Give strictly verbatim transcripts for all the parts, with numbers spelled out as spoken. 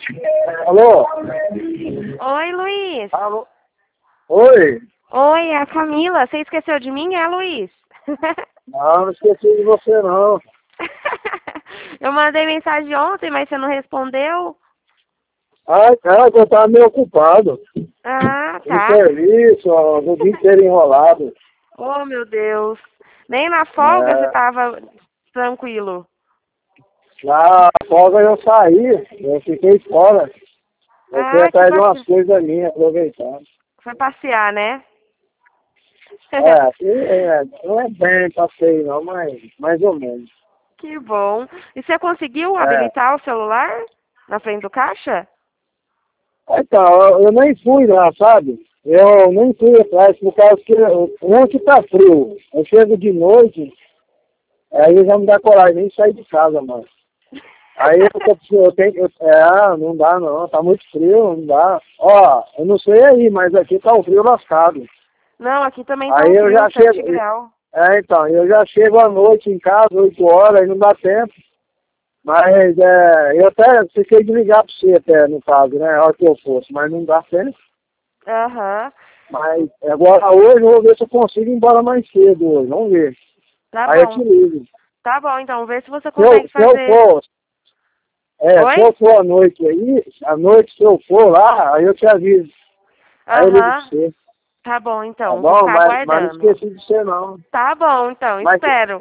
Alô? Oi, Luiz. Alô? Oi? Oi, é a Camila. Você esqueceu de mim, é, Luiz? Não, não esqueci de você não. Eu mandei mensagem ontem, mas você não respondeu. Ai, cara, eu tava meio ocupado. Ah, Em tá. serviço, ó, o dia inteiro enrolado. Oh, meu Deus. Nem na folga você É, tava tranquilo. na folga eu saí, eu fiquei fora. Eu fui Ah, que atrás de umas bacana. coisas minhas, aproveitando. Foi passear, né? É, aqui é, não é bem passeio não, mas mais ou menos. Que bom. E você conseguiu É. habilitar o celular na frente do caixa? Então, eu, eu nem fui lá, sabe? Eu nem fui atrás, por causa que ontem tá frio. Eu chego de noite, aí já me dá coragem nem sair de casa, mano. Aí eu, tô- eu tenho que. É, não dá não, tá muito frio, não dá. Ó, eu não sei aí, mas aqui tá um frio lascado. Não, aqui também tá Aí um eu frio, já sete chego. graus. É, então, eu já chego à noite em casa, oito horas, aí não dá tempo. Mas é, eu até fiquei de ligar pra você até, no caso, né? A hora que eu fosse, mas não dá tempo. Aham. Mas agora hoje eu vou ver se eu consigo ir embora mais cedo hoje, vamos ver. Tá Aí eu te bom. ligo. Tá bom, então, vê se você Se eu, consegue se eu fazer. for, é, se Oi? eu for à noite aí, à noite se eu for lá, aí eu te aviso. Aí eu ligo pra Aham. você, Tá bom, tá então, vou bom? ficar Mas, mas não aguardando. esqueci de você não. Tá bom, então, Mas, espero.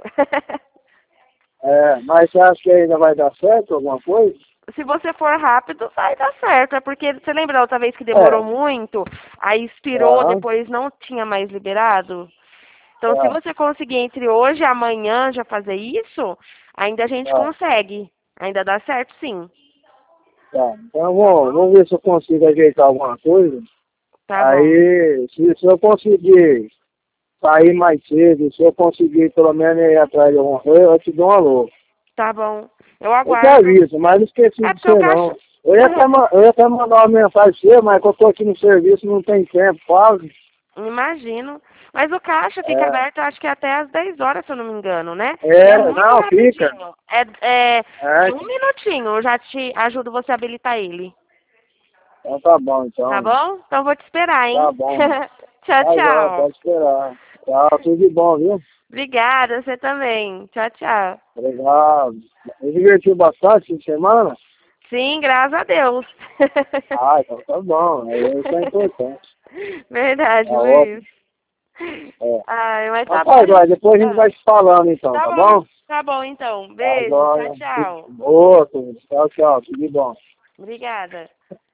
é, mas você acha que ainda vai dar certo alguma coisa? Se você for rápido, vai dar certo. É porque você lembra da outra vez que demorou É, muito? Aí expirou, aham, depois não tinha mais liberado? Então, se tá, você conseguir entre hoje e amanhã já fazer isso, ainda a gente tá, consegue. Ainda dá certo, sim. tá. Então Tá vamos, bom? vamos ver se eu consigo ajeitar alguma coisa. Tá bom. Aí, se, se eu conseguir sair mais cedo, se eu conseguir pelo menos ir atrás de alguma coisa, eu te dou um alô. Tá bom. Eu Eu te aguardo. aviso, mas não esqueci É de porque o você caixa. não. Eu ia até, ma- eu ia até mandar uma mensagem pra você, mas que eu tô aqui no serviço, não tem tempo, quase. Imagino. Mas o caixa fica É, aberto, acho que até às dez horas, se eu não me engano, né? E é é, muito não, fica. rapidinho. É, é, É, é um minutinho, eu já te ajudo você a habilitar ele. então tá bom, Tá então. bom? Então eu vou te esperar, Tá hein? bom. Tchau, Tá já, tchau. pode esperar. Tchau, tudo de bom, viu? Obrigada, você também. Tchau, tchau. Obrigado. Me divertiu bastante fim de semana? Sim, graças a Deus. Ah, então tá bom. Aí isso é importante. Verdade, Tá Luiz. ótimo. É. Ai, mas Então tá tá, bom. Eduardo, depois a gente Ah, vai se falando então, tá tá bom. bom? Tá bom, então. Tá, Beijo. Tchau, agora. tchau. Outro. Tchau, tchau. Tudo de bom. Obrigada.